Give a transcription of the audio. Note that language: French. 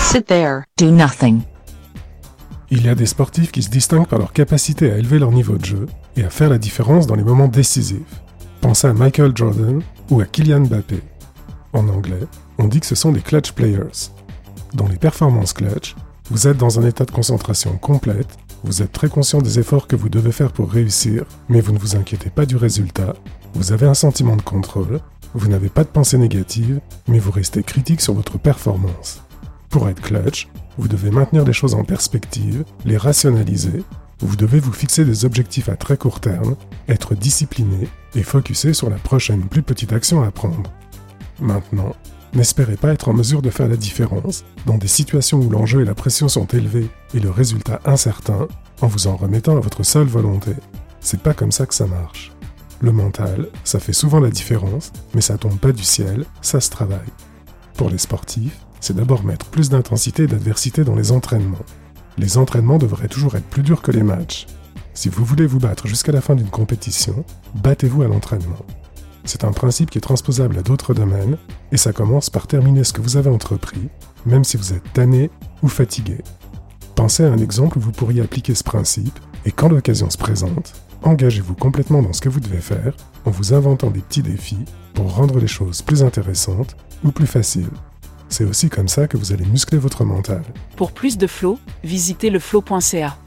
Sit there. Do nothing. Il y a des sportifs qui se distinguent par leur capacité à élever leur niveau de jeu et à faire la différence dans les moments décisifs. Pensez à Michael Jordan ou à Kylian Mbappé. En anglais, on dit que ce sont des clutch players. Dans les performances clutch, vous êtes dans un état de concentration complète, vous êtes très conscient des efforts que vous devez faire pour réussir, mais vous ne vous inquiétez pas du résultat, vous avez un sentiment de contrôle, vous n'avez pas de pensée négative, mais vous restez critique sur votre performance. Pour être clutch, vous devez maintenir les choses en perspective, les rationaliser, vous devez vous fixer des objectifs à très court terme, être discipliné et focusser sur la prochaine plus petite action à prendre. Maintenant, n'espérez pas être en mesure de faire la différence dans des situations où l'enjeu et la pression sont élevés et le résultat incertain en vous en remettant à votre seule volonté. C'est pas comme ça que ça marche. Le mental, ça fait souvent la différence, mais ça tombe pas du ciel, ça se travaille. Pour les sportifs, c'est d'abord mettre plus d'intensité et d'adversité dans les entraînements. Les entraînements devraient toujours être plus durs que les matchs. Si vous voulez vous battre jusqu'à la fin d'une compétition, battez-vous à l'entraînement. C'est un principe qui est transposable à d'autres domaines, et ça commence par terminer ce que vous avez entrepris, même si vous êtes tanné ou fatigué. Pensez à un exemple où vous pourriez appliquer ce principe, et quand l'occasion se présente, engagez-vous complètement dans ce que vous devez faire, en vous inventant des petits défis pour rendre les choses plus intéressantes ou plus faciles. C'est aussi comme ça que vous allez muscler votre mental. Pour plus de flow, visitez leflow.ca.